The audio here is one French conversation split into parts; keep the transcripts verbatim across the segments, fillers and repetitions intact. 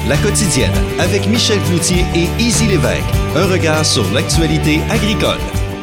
La quotidienne avec Michel Cloutier et Izzy Lévesque. Un regard sur l'actualité agricole.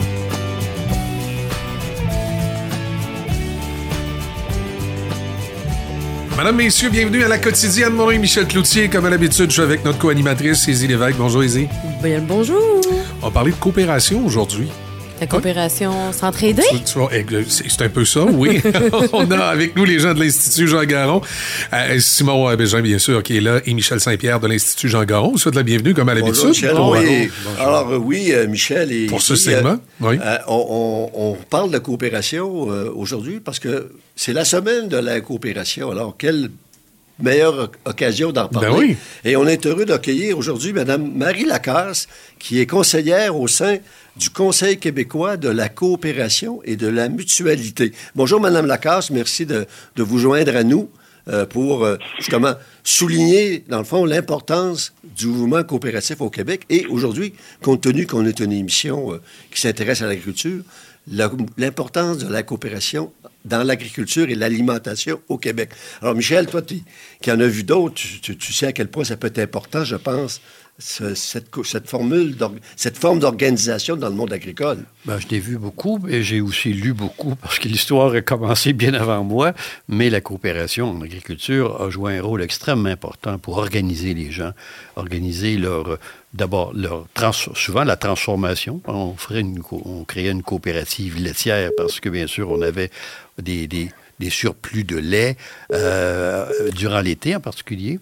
Madame, messieurs, bienvenue à La quotidienne. Mon nom est Michel Cloutier. Comme à l'habitude, je suis avec notre co-animatrice, Izzy Lévesque. Bonjour, Izzy. Bien, bonjour. On va parler de coopération aujourd'hui. La coopération hein? S'entraider? C'est un peu ça, oui. On a avec nous les gens de l'Institut Jean Garon. Euh, Simon Bégin, bien sûr, qui est là, et Michel Saint-Pierre de l'Institut Jean Garon. Vous souhaitez la bienvenue, comme à l'habitude. Bonjour, Michel. Bon, oui. Bonjour. Alors, euh, oui, euh, Michel. Et, Pour ce et, segment, euh, oui. Euh, on, on, on parle de coopération euh, aujourd'hui parce que c'est la semaine de la coopération. Alors, quelle meilleure occasion d'en parler. Ben oui. Et on est heureux d'accueillir aujourd'hui Mme Marie Lacasse, qui est conseillère au sein du Conseil québécois de la coopération et de la mutualité. Bonjour, Mme Lacasse. Merci de, de vous joindre à nous euh, pour, euh, justement, souligner, dans le fond, l'importance du mouvement coopératif au Québec. Et aujourd'hui, compte tenu qu'on est une émission euh, qui s'intéresse à l'agriculture, la, l'importance de la coopération dans l'agriculture et l'alimentation au Québec. Alors, Michel, toi tu, qui en as vu d'autres, tu, tu, tu sais à quel point ça peut être important, je pense, ce, cette, cette, formule cette forme d'organisation dans le monde agricole. Ben, je l'ai vu beaucoup, et j'ai aussi lu beaucoup, parce que l'histoire a commencé bien avant moi, mais la coopération en agriculture a joué un rôle extrêmement important pour organiser les gens, organiser leur... D'abord, leur trans- souvent la transformation. On, ferait une co- on créait une coopérative laitière parce que, bien sûr, on avait des, des, des surplus de lait euh, durant l'été en particulier.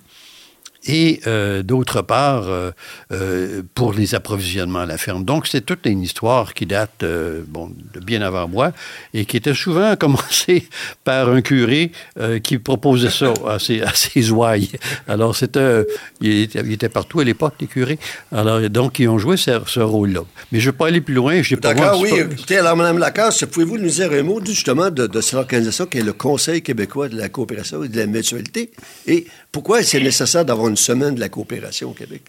Et euh, d'autre part, euh, euh, pour les approvisionnements à la ferme. Donc, c'est toute une histoire qui date euh, bon, de bien avant moi et qui était souvent commencée par un curé euh, qui proposait ça à ses, à ses ouailles. Alors, c'était, il, était, il était partout à l'époque, les curés. Alors, donc, ils ont joué ce, ce rôle-là. Mais je ne vais pas aller plus loin. Je pas D'accord, moi, oui. pas... Écoutez, alors, Mme Lacasse, pouvez-vous nous dire un mot, justement, de, de cette organisation qui est le Conseil québécois de la coopération et de la mutualité? Et pourquoi c'est nécessaire d'avoir une semaine de la coopération au Québec?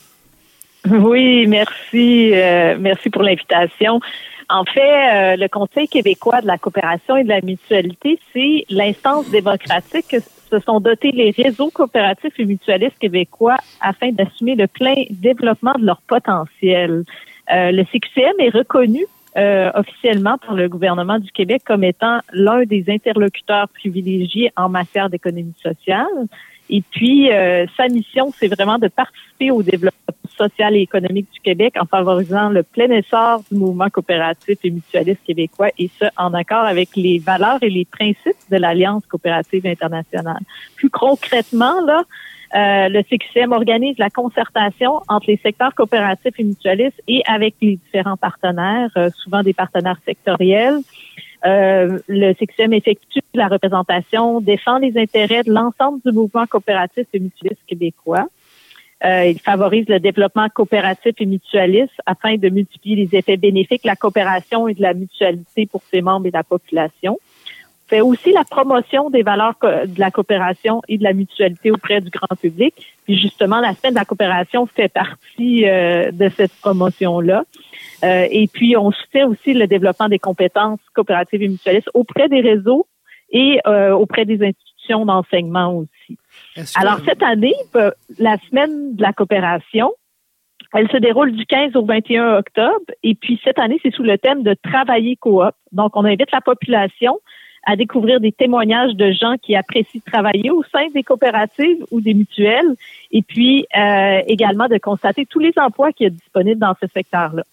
Oui, merci. Euh, merci pour l'invitation. En fait, euh, le Conseil québécois de la coopération et de la mutualité, c'est l'instance démocratique que se sont dotés les réseaux coopératifs et mutualistes québécois afin d'assumer le plein développement de leur potentiel. Euh, le C Q C M est reconnu euh, officiellement par le gouvernement du Québec comme étant l'un des interlocuteurs privilégiés en matière d'économie sociale. Et puis, euh, sa mission, c'est vraiment de participer au développement social et économique du Québec en favorisant le plein essor du mouvement coopératif et mutualiste québécois, et ce, en accord avec les valeurs et les principes de l'Alliance coopérative internationale. Plus concrètement, là, euh, le C Q C M organise la concertation entre les secteurs coopératifs et mutualistes et avec les différents partenaires, euh, souvent des partenaires sectoriels. Euh, le C Q C M effectue la représentation, défend les intérêts de l'ensemble du mouvement coopératif et mutualiste québécois. Euh, il favorise le développement coopératif et mutualiste afin de multiplier les effets bénéfiques de la coopération et de la mutualité pour ses membres et la population. Il fait aussi la promotion des valeurs de la coopération et de la mutualité auprès du grand public. Puis justement, la semaine de la coopération fait partie euh, de cette promotion-là. Euh, et puis, on soutient aussi le développement des compétences coopératives et mutualistes auprès des réseaux et euh, auprès des institutions d'enseignement aussi. Est-ce Alors, que... cette année, la semaine de la coopération, elle se déroule du quinze au vingt et un octobre. Et puis, cette année, c'est sous le thème de travailler coop. Donc, on invite la population à découvrir des témoignages de gens qui apprécient travailler au sein des coopératives ou des mutuelles. Et puis, euh, également de constater tous les emplois qui sont disponibles dans ce secteur-là.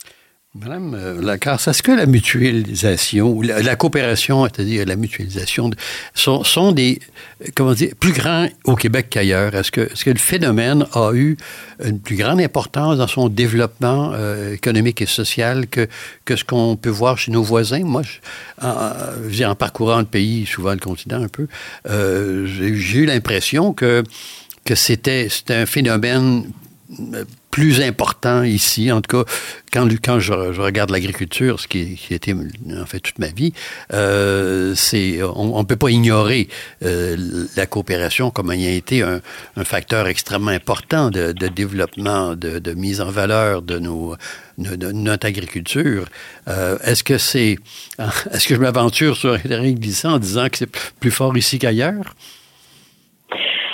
Madame Lacasse, est-ce que la mutualisation ou la, la coopération, c'est-à-dire la mutualisation, sont, sont des, comment dire, plus grands au Québec qu'ailleurs? Est-ce que, est-ce que le phénomène a eu une plus grande importance dans son développement euh, économique et social que, que ce qu'on peut voir chez nos voisins? Moi, je, en, en parcourant le pays, souvent le continent un peu, euh, j'ai, j'ai eu l'impression que, que c'était, c'était un phénomène plus important ici, en tout cas, quand, quand je, je regarde l'agriculture, ce qui, qui a été, en fait, toute ma vie, euh, c'est, on ne peut pas ignorer euh, la coopération comme ayant été un, un facteur extrêmement important de, de développement, de, de mise en valeur de, nos, de, de notre agriculture. Euh, est-ce que c'est, est-ce que je m'aventure sur un terrain glissant en disant que c'est plus fort ici qu'ailleurs?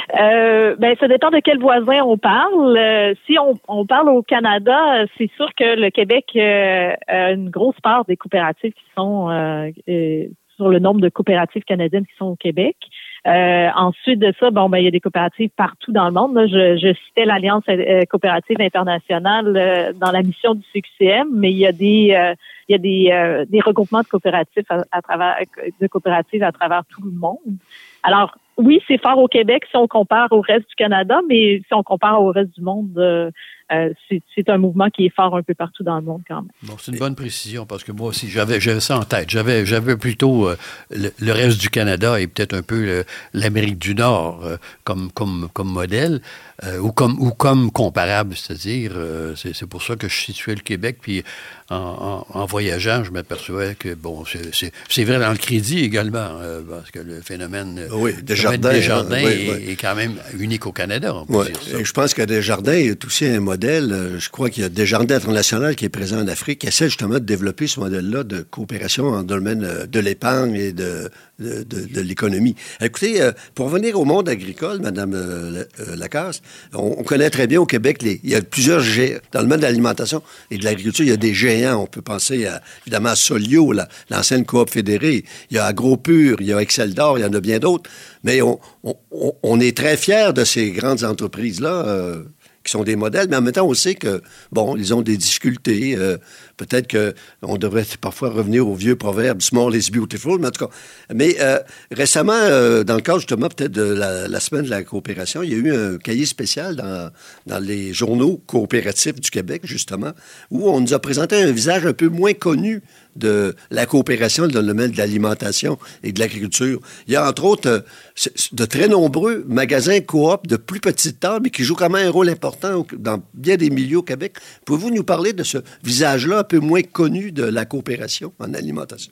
Euh, ben, ça dépend de quel voisin on parle. Euh, si on, on parle au Canada, c'est sûr que le Québec euh, a une grosse part des coopératives qui sont euh, euh, sur le nombre de coopératives canadiennes qui sont au Québec. Euh, ensuite de ça, bon, ben, il y a des coopératives partout dans le monde. Là. Je, je citais l'Alliance euh, coopérative internationale euh, dans la mission du C Q C M, mais il y a des, euh, il y a des, euh, des regroupements de coopératives à, à travers, de coopératives à travers tout le monde. Alors, oui, c'est fort au Québec si on compare au reste du Canada, mais si on compare au reste du monde, euh, euh, c'est, c'est un mouvement qui est fort un peu partout dans le monde quand même. Bon, c'est une bonne précision parce que moi aussi, j'avais, j'avais ça en tête. J'avais, j'avais plutôt euh, le, le reste du Canada et peut-être un peu le, l'Amérique du Nord euh, comme, comme, comme modèle euh, ou, comme, ou comme comparable, c'est-à-dire, euh, c'est, c'est pour ça que je situais le Québec. Puis en, en, en voyageant, je m'apercevais que, bon, c'est, c'est, c'est vrai dans le crédit également, euh, parce que le phénomène oui, Desjardins, Desjardins hein, oui, est, oui. est quand même unique au Canada. On peut oui. dire ça. Et je pense que Desjardins est aussi un modèle. Je crois qu'il y a Desjardins International qui est présent en Afrique, qui essaie justement de développer ce modèle-là de coopération en domaine de l'épargne et de, de, de, de l'économie. Écoutez, pour revenir au monde agricole, Mme Lacasse, on, on connaît très bien au Québec, les, il y a plusieurs géants. Dans le monde de l'alimentation et de l'agriculture, il y a des géants. On peut penser à, évidemment à Solio, la, l'ancienne coop fédérée. Il y a AgroPure, il y a Exceldor, il y en a bien d'autres. Mais on, on, on est très fiers de ces grandes entreprises-là, euh, qui sont des modèles, mais en même temps, on sait que, bon, ils ont des difficultés. Euh, peut-être qu'on devrait parfois revenir au vieux proverbe « small is beautiful », mais en tout cas. Mais euh, récemment, euh, dans le cadre justement peut-être de la, la semaine de la coopération, il y a eu un cahier spécial dans, dans les journaux coopératifs du Québec, justement, où on nous a présenté un visage un peu moins connu de la coopération dans le domaine de l'alimentation et de l'agriculture. Il y a entre autres euh, de très nombreux magasins coop de plus petite taille, mais qui jouent quand même un rôle important dans bien des milieux au Québec. Pouvez-vous nous parler de ce visage-là un peu moins connu de la coopération en alimentation?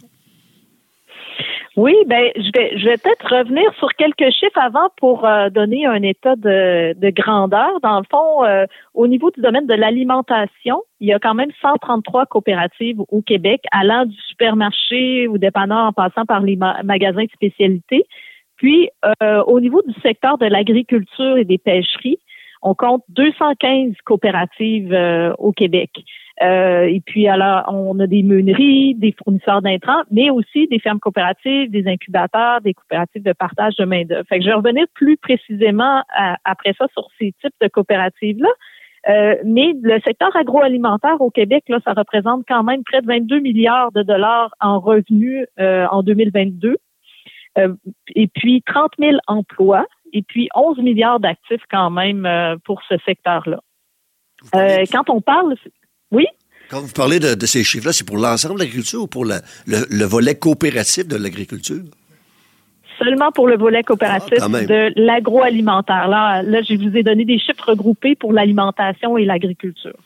Oui, ben je vais je vais peut-être revenir sur quelques chiffres avant pour euh, donner un état de, de grandeur. Dans le fond, euh, au niveau du domaine de l'alimentation, il y a quand même cent trente-trois coopératives au Québec, allant du supermarché ou dépanneur en passant par les ma- magasins de spécialité. Puis, euh, au niveau du secteur de l'agriculture et des pêcheries, on compte deux cent quinze coopératives euh, au Québec. Euh, et puis, alors, on a des meuneries, des fournisseurs d'intrants, mais aussi des fermes coopératives, des incubateurs, des coopératives de partage de main-d'œuvre. Fait que je vais revenir plus précisément à, après ça sur ces types de coopératives-là. Euh, mais le secteur agroalimentaire au Québec, là, ça représente quand même près de vingt-deux milliards de dollars en revenus euh, en deux mille vingt-deux. Euh, et puis trente mille emplois, et puis onze milliards d'actifs quand même euh, pour ce secteur-là. Euh, quand on parle... Oui? Quand vous parlez de, de ces chiffres-là, c'est pour l'ensemble de l'agriculture ou pour la, le, le volet coopératif de l'agriculture? Seulement pour le volet coopératif ah, de l'agroalimentaire. Là, là, je vous ai donné des chiffres regroupés pour l'alimentation et l'agriculture.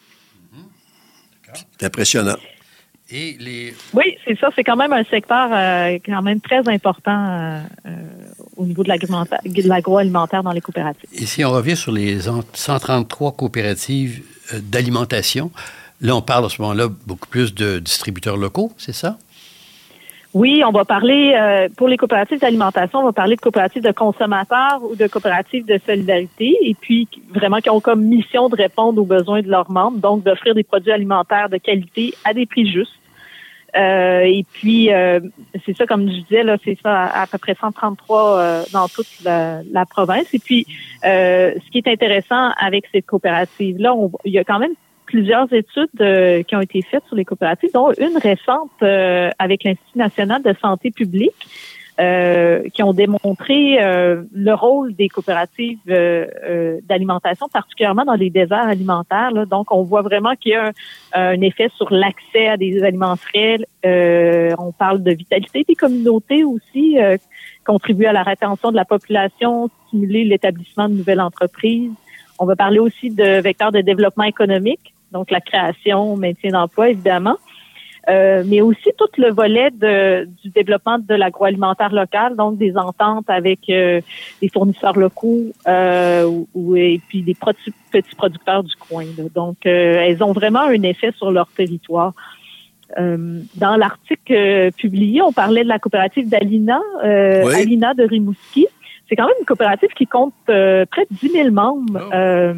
C'est impressionnant. Et les... Oui, c'est ça. C'est quand même un secteur euh, quand même très important euh, euh, au niveau de, de l'agroalimentaire dans les coopératives. Et si on revient sur les cent trente-trois coopératives euh, d'alimentation, là, on parle à ce moment-là beaucoup plus de distributeurs locaux, c'est ça? Oui, on va parler, euh, pour les coopératives d'alimentation, on va parler de coopératives de consommateurs ou de coopératives de solidarité, et puis vraiment qui ont comme mission de répondre aux besoins de leurs membres, donc d'offrir des produits alimentaires de qualité à des prix justes. Euh, et puis, euh, c'est ça, comme je disais, là, c'est ça, à, à peu près cent trente-trois euh, dans toute la, la province. Et puis, euh, ce qui est intéressant avec cette coopérative-là, on, il y a quand même plusieurs études euh, qui ont été faites sur les coopératives, dont une récente euh, avec l'Institut national de santé publique, euh, qui ont démontré euh, le rôle des coopératives euh, euh, d'alimentation, particulièrement dans les déserts alimentaires. Là. Donc, on voit vraiment qu'il y a un, un effet sur l'accès à des aliments frais. Euh, on parle de vitalité des communautés aussi, euh, contribuer à la rétention de la population, stimuler l'établissement de nouvelles entreprises. On va parler aussi de vecteurs de développement économique, donc la création, maintien d'emploi, évidemment. Euh, mais aussi tout le volet de, du développement de l'agroalimentaire local, donc des ententes avec euh, des fournisseurs locaux euh, ou, et puis des produ- petits producteurs du coin. Là. Donc, euh, elles ont vraiment un effet sur leur territoire. Euh, dans l'article euh, publié, on parlait de la coopérative d'Alina, euh, oui. Alina de Rimouski. c'est quand même une coopérative qui compte euh, près de dix mille membres. Oh. Euh,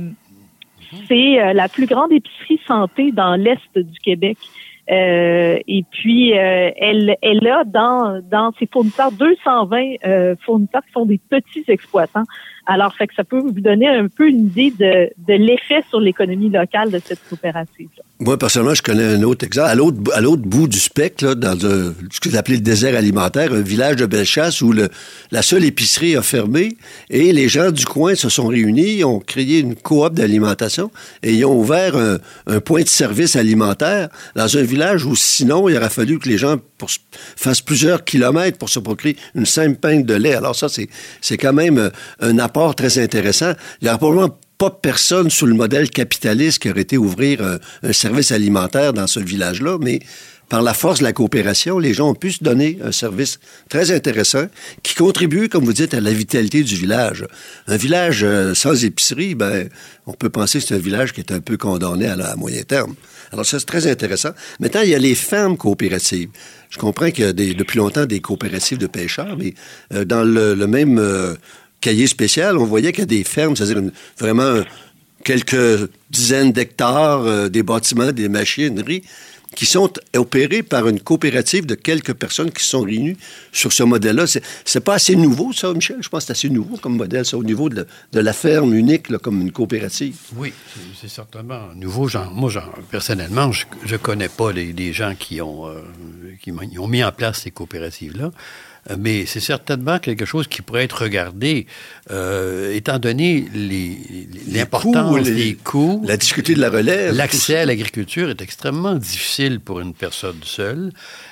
c'est euh, la plus grande épicerie santé dans l'Est du Québec. Euh, et puis, euh, elle, elle a dans, dans ses fournisseurs deux cent vingt euh, fournisseurs qui sont des petits exploitants. Alors, fait que ça peut vous donner un peu une idée de, de l'effet sur l'économie locale de cette coopérative-là. Moi, personnellement, je connais un autre exemple. À l'autre, à l'autre bout du spectre, là, dans un, ce que vous appelez le désert alimentaire, un village de Bellechasse où le, la seule épicerie a fermé et les gens du coin se sont réunis, ont créé une coop d'alimentation et ils ont ouvert un, un point de service alimentaire dans un village où sinon, il aurait fallu que les gens pour, fassent plusieurs kilomètres pour se procurer une simple pinte de lait. Alors ça, c'est, c'est quand même un apport très intéressant. Il y a probablement pas personne sous le modèle capitaliste qui aurait été ouvrir un, un service alimentaire dans ce village-là, mais par la force de la coopération, les gens ont pu se donner un service très intéressant qui contribue, comme vous dites, à la vitalité du village. Un village euh, sans épicerie, ben, on peut penser que c'est un village qui est un peu condamné à, la, à moyen terme. Alors ça, c'est très intéressant. Maintenant, il y a les fermes coopératives. Je comprends qu'il y a des, depuis longtemps des coopératives de pêcheurs, mais euh, dans le, le même... Euh, cahier spécial, on voyait qu'il y a des fermes, c'est-à-dire une, vraiment quelques dizaines d'hectares, euh, des bâtiments, des machineries, qui sont opérés par une coopérative de quelques personnes qui se sont réunies sur ce modèle-là. C'est, c'est pas assez nouveau, ça, Michel? Je pense que c'est assez nouveau comme modèle, ça, au niveau de, de la ferme unique, là, comme une coopérative. Oui, c'est, c'est certainement nouveau. Genre, moi, genre, personnellement, je ne connais pas les, les gens qui ont, euh, qui ont mis en place ces coopératives-là. Mais c'est certainement quelque chose qui pourrait être regardé, euh, étant donné les, les l'importance coûts, les, des coûts. La difficulté de la relève. L'accès à l'agriculture est extrêmement difficile pour une personne seule.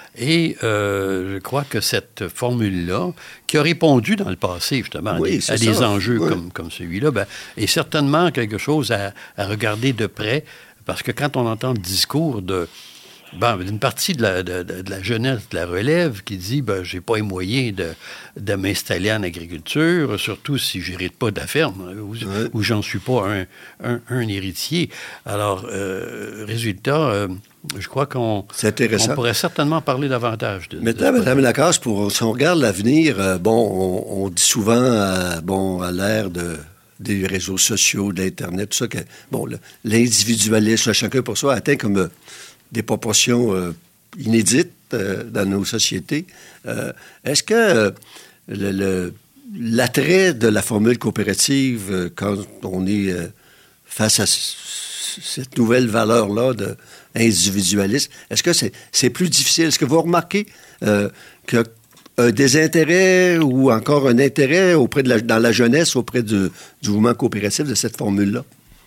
Et euh, je crois que cette formule-là, qui a répondu dans le passé, justement, oui, à des, à des enjeux oui. comme, comme celui-là, ben, est certainement quelque chose à, à regarder de près, parce que quand on entend le discours de... Bon, d'une partie de la, de, de la jeunesse, de la relève, qui dit ben, « j'ai pas les moyens de, de m'installer en agriculture, surtout si j'hérite pas de la ferme, ou, ouais. ou j'en suis pas un, un, un héritier. » Alors, euh, résultat, euh, je crois qu'on on pourrait certainement parler davantage de Maintenant, Mme Lacasse, pour, si on regarde l'avenir, euh, bon, on, on dit souvent, à, bon, à l'ère de... des réseaux sociaux, de l'Internet, tout ça, que, bon, le, l'individualisme, chacun pour soi, atteint comme... Euh, des proportions euh, inédites euh, dans nos sociétés. Euh, est-ce que euh, le, le, l'attrait de la formule coopérative, euh, quand on est euh, face à c- cette nouvelle valeur-là d'individualisme, est-ce que c'est, c'est plus difficile? Est-ce que vous remarquez euh, qu'il y a un désintérêt ou encore un intérêt auprès de la, dans la jeunesse auprès du, du mouvement coopératif de cette formule-là?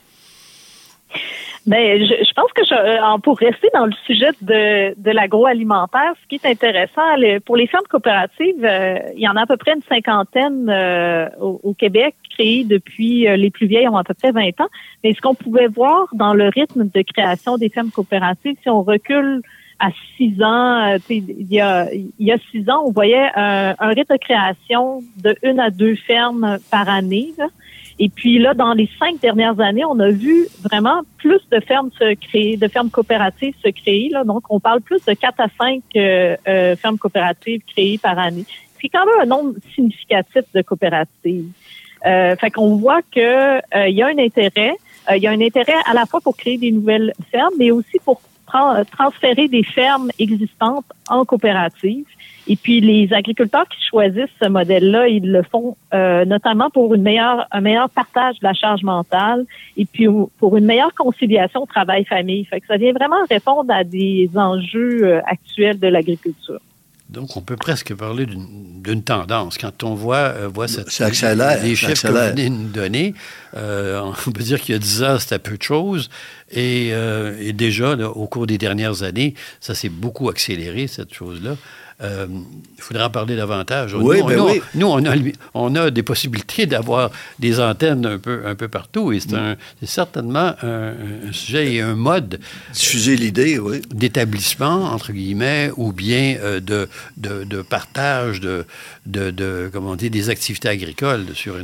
Ben, je, je pense que je, pour rester dans le sujet de, de l'agroalimentaire, ce qui est intéressant, le, pour les fermes coopératives, euh, il y en a à peu près une cinquantaine euh, au, au Québec, créées depuis, euh, les plus vieilles ont à peu près vingt ans. Mais ce qu'on pouvait voir dans le rythme de création des fermes coopératives, si on recule à six ans, euh, il y a, il y a six ans, on voyait un, un rythme de création de une à deux fermes par année, là. Et puis là, dans les cinq dernières années, on a vu vraiment plus de fermes se créer, de fermes coopératives se créer. Là. Donc, on parle plus de quatre à cinq euh, euh, fermes coopératives créées par année. C'est quand même un nombre significatif de coopératives. Euh, fait qu'on voit que euh, il y a un intérêt. Euh, il y a un intérêt à la fois pour créer des nouvelles fermes, mais aussi pour tra- transférer des fermes existantes en coopérative. Et puis, les agriculteurs qui choisissent ce modèle-là, ils le font euh, notamment pour une meilleure, un meilleur partage de la charge mentale et puis pour une meilleure conciliation travail-famille. Fait que ça vient vraiment répondre à des enjeux euh, actuels de l'agriculture. Donc, on peut presque parler d'une, d'une tendance. Quand on voit, euh, voit cette, ça accélère, les ça chiffres accélère. que vous venez de nous donner, euh, on peut dire qu'il y a dix ans, c'était peu de choses. Et, euh, et déjà, là, au cours des dernières années, ça s'est beaucoup accéléré, cette chose-là. Euh, il faudra en parler davantage. Oui, nous, ben nous, oui. nous on, a, on a des possibilités d'avoir des antennes un peu, un peu partout et c'est, un, c'est certainement un, un sujet et un mode diffuser l'idée, oui. d'établissement, entre guillemets, ou bien euh, de, de, de partage de, de, de, comment dire, des activités agricoles sur une,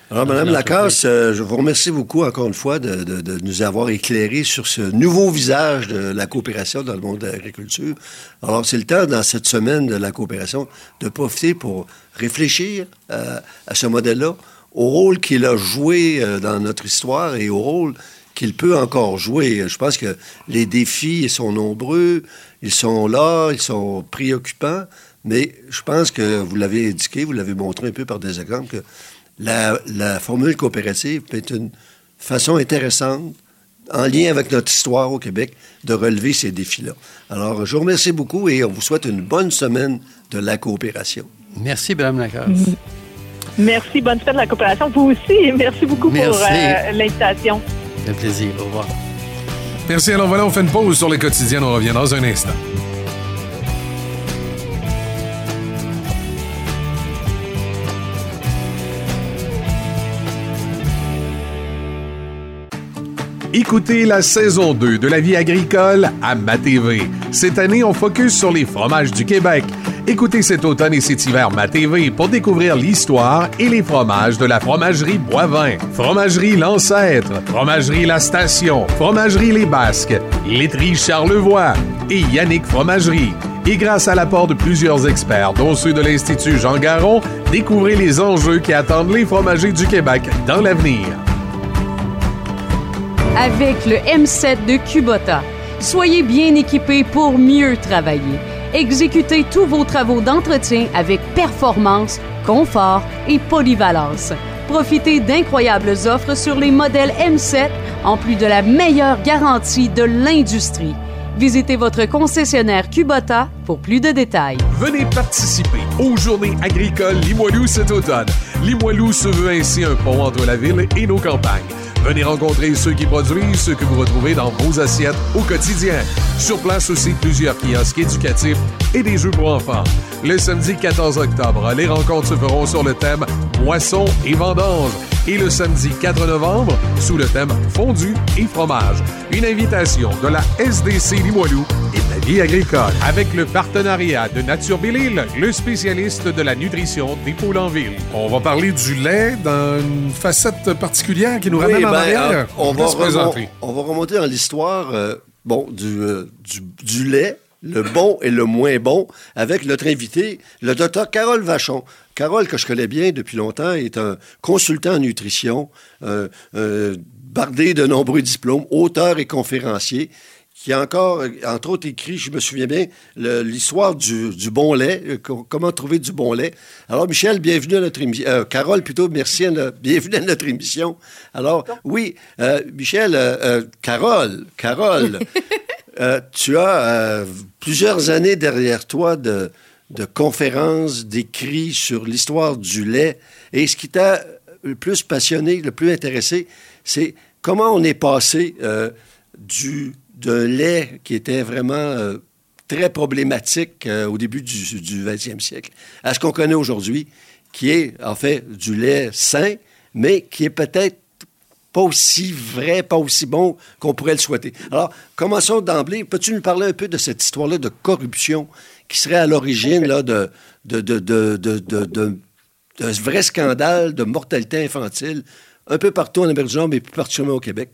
Alors, Mme Lacasse, euh, je vous remercie beaucoup encore une fois de, de, de nous avoir éclairé sur ce nouveau visage de la coopération dans le monde de l'agriculture. Alors, c'est le temps, dans cette semaine de la coopération, de profiter pour réfléchir euh, à ce modèle-là, au rôle qu'il a joué euh, dans notre histoire et au rôle qu'il peut encore jouer. Je pense que les défis sont nombreux, ils sont là, ils sont préoccupants, mais je pense que vous l'avez indiqué, vous l'avez montré un peu par des exemples, que La, la formule coopérative peut être une façon intéressante, en lien avec notre histoire au Québec, de relever ces défis-là. Alors, je vous remercie beaucoup et on vous souhaite une bonne semaine de la coopération. Merci, Mme Lacasse. Mm-hmm. Merci, bonne fête de la coopération. Vous aussi, merci beaucoup merci. pour euh, l'invitation. Ça fait plaisir, au revoir. Merci, alors voilà, on fait une pause sur les quotidiennes, on revient dans un instant. Écoutez la saison deux de la vie agricole à Ma T V. Cette année, on focus sur les fromages du Québec. Écoutez cet automne et cet hiver Ma T V pour découvrir l'histoire et les fromages de la fromagerie Boivin, fromagerie L'Ancêtre, fromagerie La Station, fromagerie Les Basques, laiterie Charlevoix et Yannick Fromagerie. Et grâce à l'apport de plusieurs experts, dont ceux de l'Institut Jean Garon, découvrez les enjeux qui attendent les fromagers du Québec dans l'avenir. Avec le M sept de Kubota, soyez bien équipés pour mieux travailler. Exécutez tous vos travaux d'entretien avec performance, confort et polyvalence. Profitez d'incroyables offres sur les modèles M sept, en plus de la meilleure garantie de l'industrie. Visitez votre concessionnaire Kubota pour plus de détails. Venez participer aux Journées agricoles Limoilou cet automne. Limoilou se veut ainsi un pont entre la ville et nos campagnes. Venez rencontrer ceux qui produisent ce que vous retrouvez dans vos assiettes au quotidien. Sur place aussi, plusieurs kiosques éducatifs et des jeux pour enfants. Le samedi quatorze octobre, les rencontres se feront sur le thème « Moisson et vendange » et le samedi quatre novembre, sous le thème « Fondue et fromage ». Une invitation de la S D C Limoilou et de la vie agricole. Avec le partenariat de Nature Belle-Île, le spécialiste de la nutrition des poules en ville. On va parler du lait dans une facette particulière qui nous ramène oui, en ben, arrière. On va, remon- on va remonter dans l'histoire euh, bon, du, euh, du, du lait, le bon et le moins bon, avec notre invité, le docteur Carole Vachon. Carole, que je connais bien depuis longtemps, est un consultant en nutrition, euh, euh, bardé de nombreux diplômes, auteur et conférencier, qui a encore, entre autres, écrit, je me souviens bien, le, l'histoire du, du bon lait, euh, comment trouver du bon lait. Alors, Michel, bienvenue à notre émission. Euh, Carole, plutôt, merci, à la, bienvenue à notre émission. Alors, oui, euh, Michel, euh, euh, Carole, Carole, euh, tu as euh, plusieurs années derrière toi de, de conférences, d'écrits sur l'histoire du lait. Et ce qui t'a le plus passionné, le plus intéressé, c'est comment on est passé euh, du... d'un lait qui était vraiment euh, très problématique euh, au début du, du vingtième siècle, à ce qu'on connaît aujourd'hui, qui est en fait du lait sain, mais qui est peut-être pas aussi vrai, pas aussi bon qu'on pourrait le souhaiter. Alors, commençons d'emblée. Peux-tu nous parler un peu de cette histoire-là de corruption qui serait à l'origine là, de, de, de, de, de, de, de, de ce vrai scandale de mortalité infantile un peu partout en Amérique du Nord, mais plus particulièrement au Québec?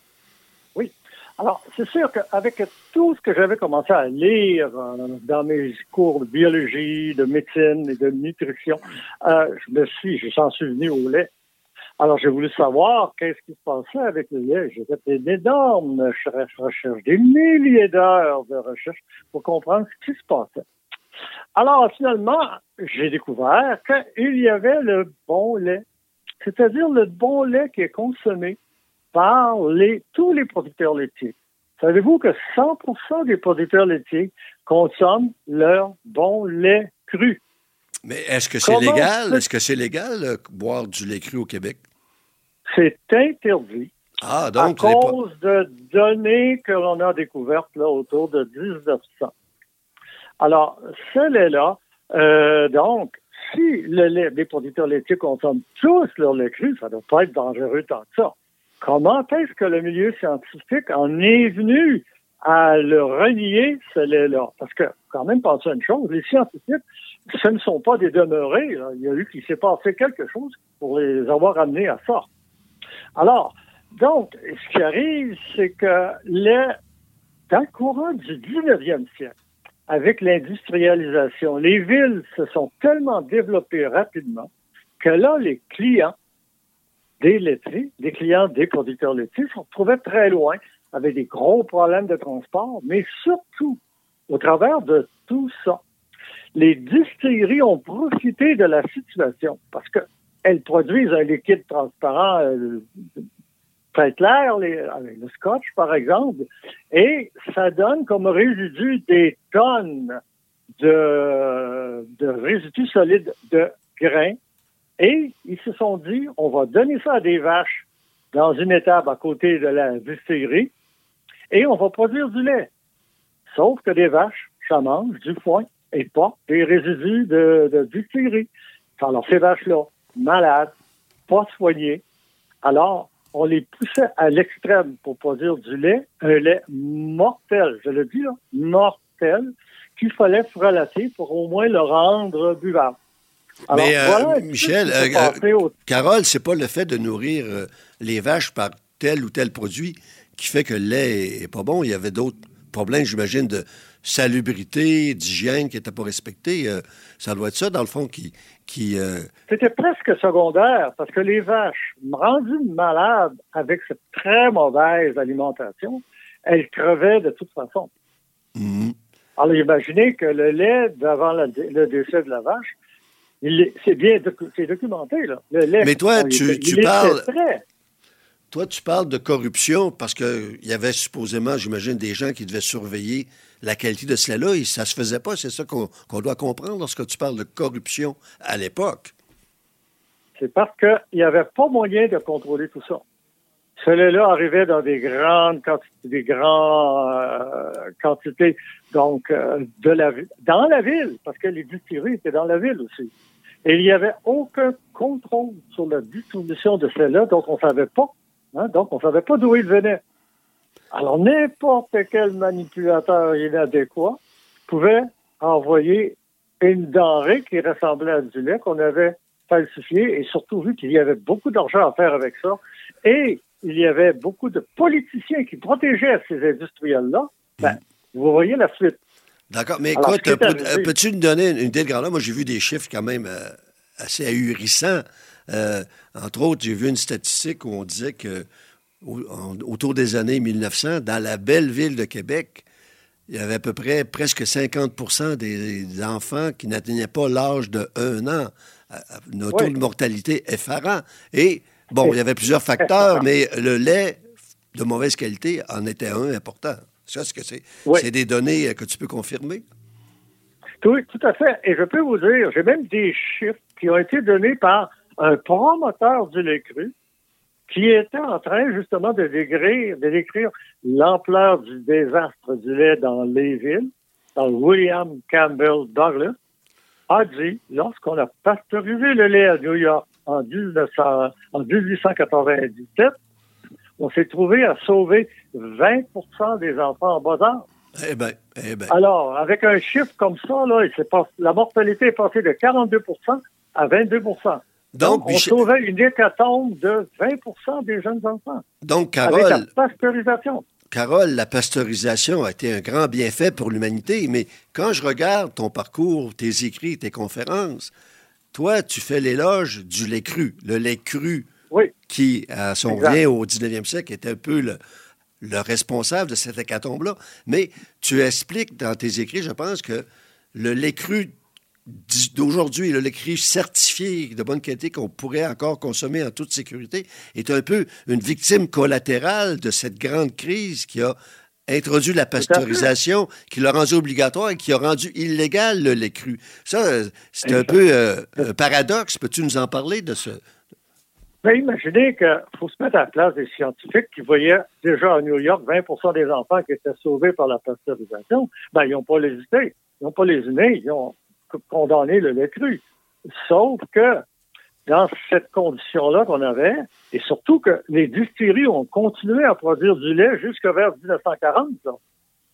Alors, c'est sûr qu'avec tout ce que j'avais commencé à lire euh, dans mes cours de biologie, de médecine et de nutrition, euh, je me suis, je s'en suis venu au lait. Alors, j'ai voulu savoir qu'est-ce qui se passait avec le lait. J'ai fait une énorme recherche, des milliers d'heures de recherche pour comprendre ce qui se passait. Alors, finalement, j'ai découvert qu'il y avait le bon lait, c'est-à-dire le bon lait qui est consommé par les, tous les producteurs laitiers. Savez-vous que cent pour cent des producteurs laitiers consomment leur bon lait cru? Mais est-ce que c'est Comment légal? C'est... Est-ce que c'est légal de boire du lait cru au Québec? C'est interdit. Ah, donc, à cause pas... de données que l'on a découvertes là, autour de dix-neuf cents. Alors, ce lait-là, euh, donc, si le lait, les producteurs laitiers consomment tous leur lait cru, ça ne doit pas être dangereux tant que ça. Comment est-ce que le milieu scientifique en est venu à le renier, ce lait-là. Parce que, quand même, pensez à une chose, les scientifiques, ce ne sont pas des demeurés. Là. Il y a eu qu'il s'est passé quelque chose pour les avoir amenés à ça. Alors, donc, ce qui arrive, c'est que les, dans le courant du dix-neuvième siècle, avec l'industrialisation, les villes se sont tellement développées rapidement que là, les clients des laiteries, les clients des producteurs laitiers se retrouvaient très loin, avec des gros problèmes de transport, mais surtout, au travers de tout ça, les distilleries ont profité de la situation parce qu'elles produisent un liquide transparent euh, très clair, les, avec le scotch par exemple, et ça donne comme résidu des tonnes de, de résidus solides de grains. Et ils se sont dit, on va donner ça à des vaches dans une étable à côté de la distillerie et on va produire du lait. Sauf que des vaches, ça mange du foin et pas des résidus de, de distillerie. Alors, ces vaches-là, malades, pas soignées, alors, on les poussait à l'extrême pour produire du lait, un lait mortel, je le dis là, mortel, qu'il fallait frelater pour au moins le rendre buvable. Alors, Mais, euh, voilà, Michel, euh, au... Carole, c'est pas le fait de nourrir euh, les vaches par tel ou tel produit qui fait que le lait est pas bon. Il y avait d'autres problèmes, j'imagine, de salubrité, d'hygiène qui n'étaient pas respectés. Euh, ça doit être ça, dans le fond, qui... qui euh... C'était presque secondaire, parce que les vaches, rendues malades avec cette très mauvaise alimentation, elles crevaient de toute façon. Mmh. Alors, imaginez que le lait, d'avant la, le décès de la vache, il, c'est bien docu- c'est documenté, là. Le lait, Mais toi, tu, il, tu il parles... Très... Toi, tu parles de corruption parce qu'il y avait supposément, j'imagine, des gens qui devaient surveiller la qualité de ce lait-là et ça se faisait pas. C'est ça qu'on, qu'on doit comprendre lorsque tu parles de corruption à l'époque. C'est parce qu'il n'y avait pas moyen de contrôler tout ça. Ce lait-là arrivait dans des grandes quantités, des grandes euh, quantités, donc euh, de la dans la ville, parce que les distilleries étaient dans la ville aussi. Et il n'y avait aucun contrôle sur la distribution de ce lait, donc on ne savait pas. Hein, donc, on ne savait pas d'où il venait. Alors, n'importe quel manipulateur inadéquat pouvait envoyer une denrée qui ressemblait à du lait qu'on avait falsifié et surtout vu qu'il y avait beaucoup d'argent à faire avec ça et il y avait beaucoup de politiciens qui protégeaient ces industriels-là. Ben, vous voyez la suite. D'accord, mais Alors, écoute, peux, peux-tu nous donner une idée de grandeur? Moi, j'ai vu des chiffres quand même euh, assez ahurissants. Euh, entre autres, j'ai vu une statistique où on disait que au, en, autour des années mille neuf cents, dans la belle ville de Québec, il y avait à peu près presque cinquante pour cent des, des enfants qui n'atteignaient pas l'âge de un an. Un taux oui. de mortalité effarant. Et, bon, il y avait plusieurs facteurs, mais le lait de mauvaise qualité en était un important. Ça, est-ce que c'est, oui. c'est des données que tu peux confirmer? Oui, tout à fait. Et je peux vous dire, j'ai même des chiffres qui ont été donnés par un promoteur du lait cru qui était en train justement de décrire, de décrire l'ampleur du désastre du lait dans les villes, dans William Campbell Douglas, a dit, lorsqu'on a pasteurisé le lait à New York en, dix-neuf cents, en dix-huit cent quatre-vingt-dix-sept, on s'est trouvé à sauver vingt pour cent des enfants en bas âge. Eh bien, eh bien. Alors, avec un chiffre comme ça, là, il s'est passé, la mortalité est passée de quarante-deux pour cent à vingt-deux pour cent. Donc, Donc on Michel... sauvait une hécatombe de vingt pour cent des jeunes enfants. Donc, Carole... Avec la pasteurisation. Carole, la pasteurisation a été un grand bienfait pour l'humanité, mais quand je regarde ton parcours, tes écrits, tes conférences, toi, tu fais l'éloge du lait cru, le lait cru, oui. qui, à son revient au dix-neuvième siècle, était un peu le, le responsable de cette hécatombe-là. Mais tu expliques dans tes écrits, je pense, que le lait cru d'aujourd'hui, le lait cru certifié de bonne qualité qu'on pourrait encore consommer en toute sécurité, est un peu une victime collatérale de cette grande crise qui a introduit la pasteurisation, qui l'a rendu obligatoire et qui a rendu illégal le lait cru. Ça, c'est un peu euh, un paradoxe. Peux-tu nous en parler de ce... Ben, imaginez qu'il faut se mettre à la place des scientifiques qui voyaient déjà à New York vingt pour cent des enfants qui étaient sauvés par la pasteurisation. Ben, ils n'ont pas hésité. Ils n'ont pas lésiné. Ils ont condamné le lait cru. Sauf que dans cette condition-là qu'on avait, et surtout que les distilleries ont continué à produire du lait jusqu'à vers dix-neuf cent quarante. Là.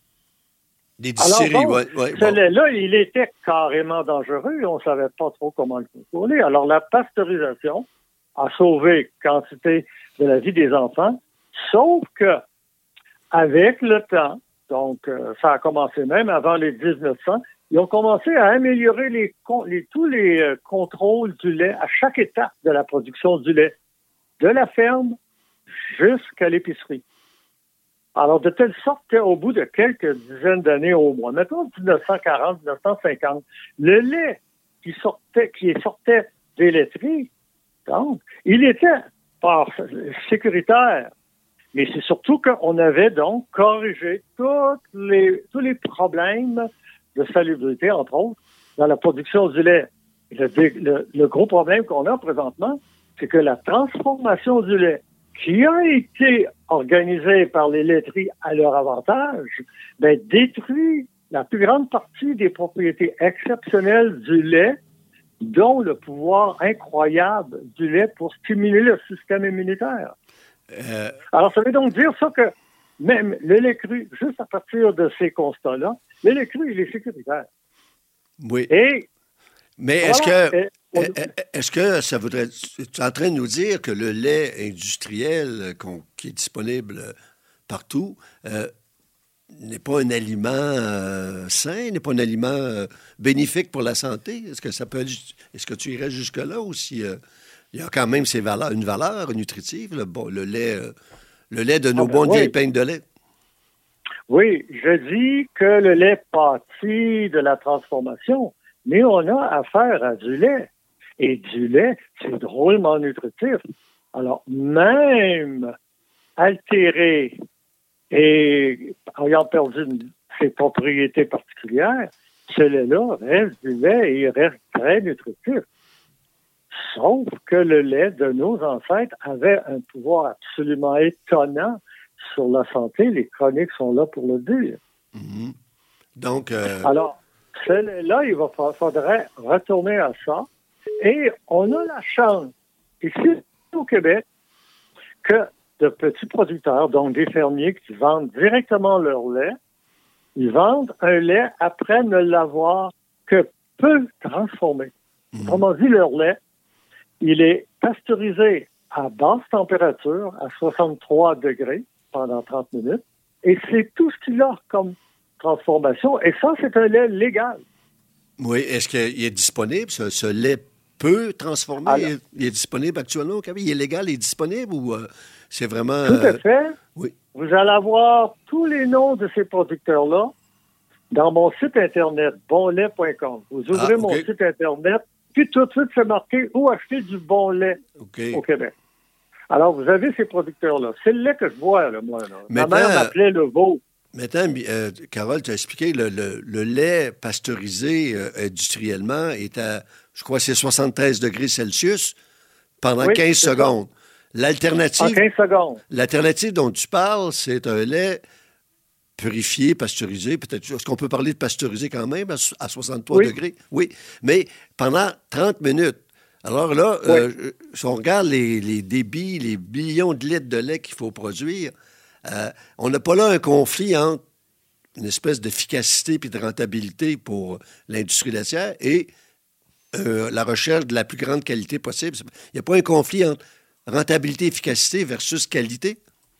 Des distilleries, Alors, bon, ouais, ouais, ce bon. lait-là, il était carrément dangereux. On ne savait pas trop comment le contrôler. Alors, la pasteurisation a sauvé quantité de la vie des enfants, sauf que avec le temps, donc euh, ça a commencé même avant les dix-neuf cents, ils ont commencé à améliorer les, les, tous les euh, contrôles du lait à chaque étape de la production du lait, de la ferme jusqu'à l'épicerie. Alors, de telle sorte qu'au bout de quelques dizaines d'années au moins, mettons dix-neuf cent quarante, dix-neuf cent cinquante, le lait qui sortait, qui sortait des laiteries, donc, il était pas sécuritaire. Mais c'est surtout qu'on avait donc corrigé toutes les, tous les problèmes de salubrité, entre autres, dans la production du lait. Le, le, le gros problème qu'on a présentement, c'est que la transformation du lait, qui a été organisée par les laiteries à leur avantage, ben, détruit la plus grande partie des propriétés exceptionnelles du lait, dont le pouvoir incroyable du lait pour stimuler le système immunitaire. Euh... Alors, ça veut donc dire ça que même le lait cru, juste à partir de ces constats-là, le lait cru, il est sécuritaire. Oui. Et Mais est-ce voilà, que, et, est-ce que ça voudrait... Tu es en train de nous dire que le lait industriel qu'on, qui est disponible partout euh, n'est pas un aliment euh, sain, n'est pas un aliment euh, bénéfique pour la santé? Est-ce que ça peut... Est-ce que tu irais jusque-là ou si... Euh, il y a quand même ses valeurs, une valeur nutritive, le, bon, le, lait, euh, le lait de nos ah ben bonnes oui. vieilles peignes de lait? Oui, je dis que le lait pâtit de la transformation, mais on a affaire à du lait. Et du lait, c'est drôlement nutritif. Alors, même altéré et ayant perdu ses propriétés particulières, ce lait-là reste du lait et il reste très nutritif. Sauf que le lait de nos ancêtres avait un pouvoir absolument étonnant sur la santé. Les chroniques sont là pour le dire. Mm-hmm. Donc, euh... alors, ce lait-là, il va, faudrait retourner à ça. Et on a la chance, ici au Québec, que de petits producteurs, donc des fermiers qui vendent directement leur lait, ils vendent un lait après ne l'avoir que peu transformé. Mm-hmm. Autrement dit, leur lait, il est pasteurisé à basse température, à soixante-trois degrés, pendant trente minutes. Et c'est tout ce qu'il a comme transformation. Et ça, c'est un lait légal. Oui. Est-ce qu'il est disponible, ce, ce lait peu transformé? Alors, il, est, il est disponible actuellement au Québec? Il est légal, il est disponible ou euh, c'est vraiment... Tout à fait. Euh, oui. Vous allez avoir tous les noms de ces producteurs-là dans mon site Internet, bon lait point com. Vous ouvrez ah, okay. mon site Internet, puis tout de suite, c'est marqué où acheter du bon lait okay. au Québec. Alors, vous avez ces producteurs-là. C'est le lait que je bois, là, moi. Là. Ma mère m'appelait le veau. Maintenant, euh, Carole, tu as expliqué, le, le, le lait pasteurisé euh, industriellement est à, je crois, c'est soixante-treize degrés Celsius pendant oui, quinze secondes. L'alternative, en quinze secondes. L'alternative dont tu parles, c'est un lait purifié, pasteurisé. Peut-être, est-ce qu'on peut parler de pasteurisé quand même à, à soixante-trois oui. degrés? Oui, mais pendant trente minutes. Alors là, oui. euh, si on regarde les, les débits, les millions de litres de lait qu'il faut produire, euh, on n'a pas là un conflit entre une espèce d'efficacité et de rentabilité pour l'industrie laitière et euh, la recherche de la plus grande qualité possible. Il n'y a pas un conflit entre rentabilité, efficacité versus qualité?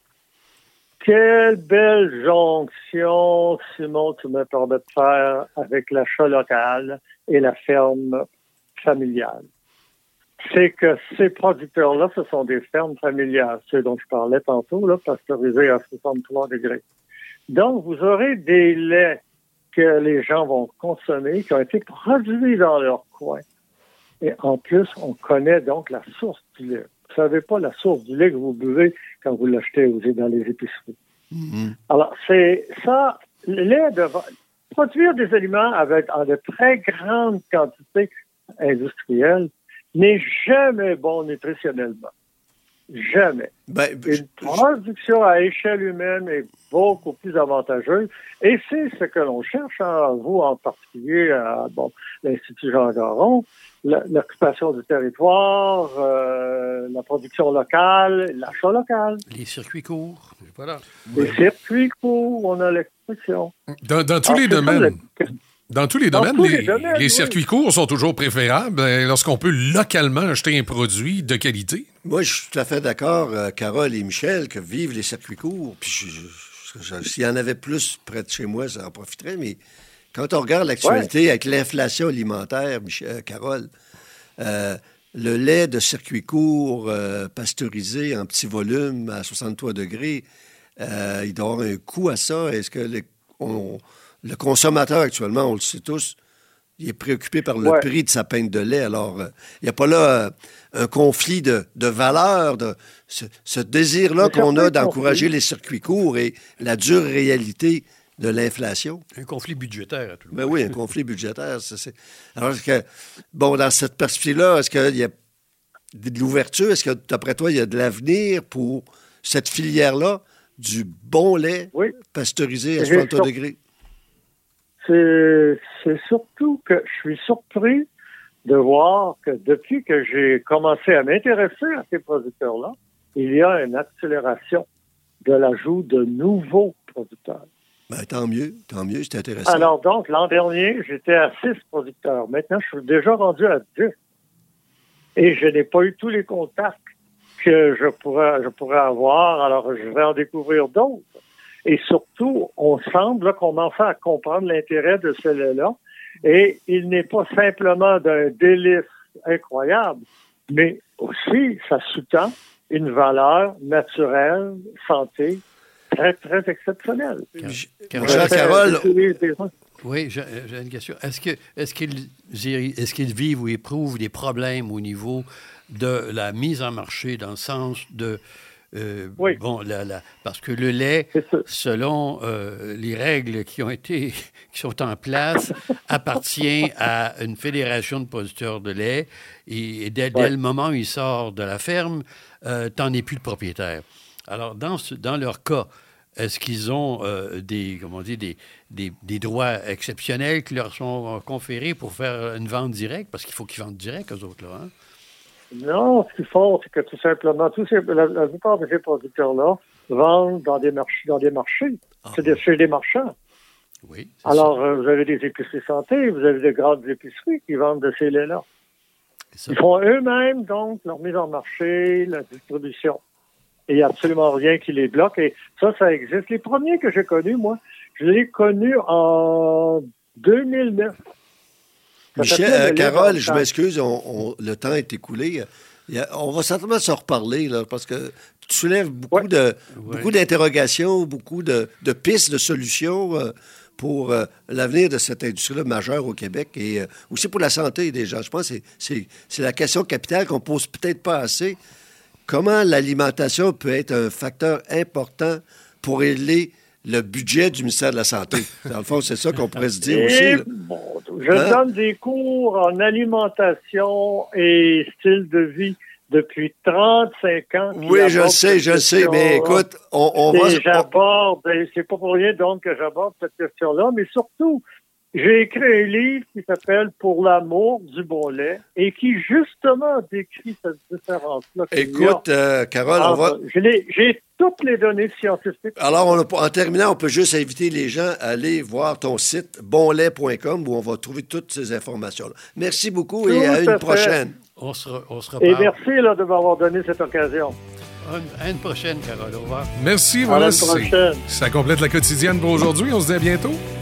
Quelle belle jonction, Simon, tu me permets de faire avec l'achat local et la ferme familiale. C'est que ces producteurs-là, ce sont des fermes familiales, ceux dont je parlais tantôt, là, pasteurisés à soixante-trois degrés. Donc, vous aurez des laits que les gens vont consommer, qui ont été produits dans leur coin. Et en plus, on connaît donc la source du lait. Vous ne savez pas la source du lait que vous buvez quand vous l'achetez dans les épiceries. Mm-hmm. Alors, c'est ça, le lait de produire des aliments avec en de très grandes quantités industrielles n'est jamais bon nutritionnellement. Jamais. Ben, Une production à échelle humaine est beaucoup plus avantageuse. Et c'est ce que l'on cherche, hein, vous en particulier, à bon, l'Institut Jean Garon, la, l'occupation du territoire, euh, la production locale, l'achat local. Les circuits courts. Voilà. Les ouais. circuits courts, on a l'expression. Dans, dans tous Alors, les domaines. Le... Dans tous les Dans domaines, tous les, les, domaines, les oui. circuits courts sont toujours préférables lorsqu'on peut localement acheter un produit de qualité. Moi, je suis tout à fait d'accord, euh, Carole et Michel, que vivent les circuits courts. Puis je, je, je, s'il y en avait plus près de chez moi, ça en profiterait. Mais quand on regarde l'actualité ouais. avec l'inflation alimentaire, Michel, euh, Carole, euh, le lait de circuit court euh, pasteurisé en petit volume à soixante-trois degrés, euh, il doit y avoir un coût à ça. Est-ce que le, on, le consommateur actuellement, on le sait tous, il est préoccupé par le ouais. prix de sa pinte de lait. Alors, il euh, n'y a pas là euh, un conflit de, de valeurs, de ce, ce désir-là le qu'on a d'encourager conflit. Les circuits courts et la dure réalité de l'inflation. Un conflit budgétaire, à tout le monde. Ben oui, un conflit budgétaire. Ça, c'est... Alors, est-ce que, bon, dans cette perspective-là, est-ce qu'il y a de l'ouverture? Est-ce que, d'après toi, il y a de l'avenir pour cette filière-là du bon lait oui. pasteurisé à soixante-trois degrés? C'est, c'est surtout que je suis surpris de voir que depuis que j'ai commencé à m'intéresser à ces producteurs-là, il y a une accélération de l'ajout de nouveaux producteurs. Ben, tant mieux, tant mieux, c'est intéressant. Alors donc, l'an dernier, j'étais à six producteurs. Maintenant, je suis déjà rendu à dix. Et je n'ai pas eu tous les contacts que je pourrais, je pourrais avoir, alors je vais en découvrir d'autres. Et surtout, on semble là, commencer à comprendre l'intérêt de ce lait-là. Et il n'est pas simplement d'un délice incroyable, mais aussi, ça sous-tend une valeur naturelle, santé, très, très exceptionnelle. Car- Car- Carole, oui, j'ai, j'ai une question. Est-ce que, est-ce qu'ils, est-ce qu'ils vivent ou éprouvent des problèmes au niveau de la mise en marché, dans le sens de... Euh, oui. Bon, la, la, parce que le lait, selon euh, les règles qui ont été, qui sont en place, appartient à une fédération de producteurs de lait et, et dès, ouais. dès le moment où il sort de la ferme, euh, t'en es plus le propriétaire. Alors, dans, ce, dans leur cas, est-ce qu'ils ont euh, des, comment dire, des, des, des droits exceptionnels qui leur sont conférés pour faire une vente directe? Parce qu'il faut qu'ils vendent direct, eux autres, là, hein? Non, ce qu'ils font, c'est que tout simplement, tous ces, la, la plupart de ces producteurs-là vendent dans des marchés, dans des marchés. Ah. C'est des, chez des marchands. Oui. Alors, euh, vous avez des épiceries santé, vous avez des grandes épiceries qui vendent de ces laits-là. Ils font eux-mêmes, donc, leur mise en marché, la distribution. Et il n'y a absolument rien qui les bloque. Et ça, ça existe. Les premiers que j'ai connus, moi, je les ai connus en deux mille neuf. Michel, euh, Carole, je m'excuse, on, on, le temps est écoulé. Il y a, on va certainement se reparler, là, parce que tu soulèves beaucoup, ouais. de, ouais. beaucoup d'interrogations, beaucoup de, de pistes, de solutions euh, pour euh, l'avenir de cette industrie-là majeure au Québec et euh, aussi pour la santé des gens. Je pense que c'est, c'est, c'est la question capitale qu'on pose peut-être pas assez. Comment l'alimentation peut être un facteur important pour régler le budget du ministère de la Santé? Dans le fond, c'est ça qu'on pourrait se dire et aussi. Bon, je hein? donne des cours en alimentation et style de vie depuis trente-cinq ans. Oui, je sais, je sais, mais écoute, on, on va... J'aborde, et c'est pas pour rien donc que j'aborde cette question-là, mais surtout, j'ai écrit un livre qui s'appelle « Pour l'amour du bon lait » et qui, justement, décrit cette différence-là. Écoute, euh, Carole, on va... J'ai, j'ai toutes les données scientifiques. Alors, on a, en terminant, on peut juste inviter les gens à aller voir ton site bon lait point com où on va trouver toutes ces informations-là. Merci beaucoup et Tout à une à prochaine. On se, on se reparle. Et merci là, de m'avoir donné cette occasion. À une prochaine, Carole. Au revoir. Merci. Voilà, c'est, ça complète la quotidienne pour aujourd'hui. On se dit à bientôt.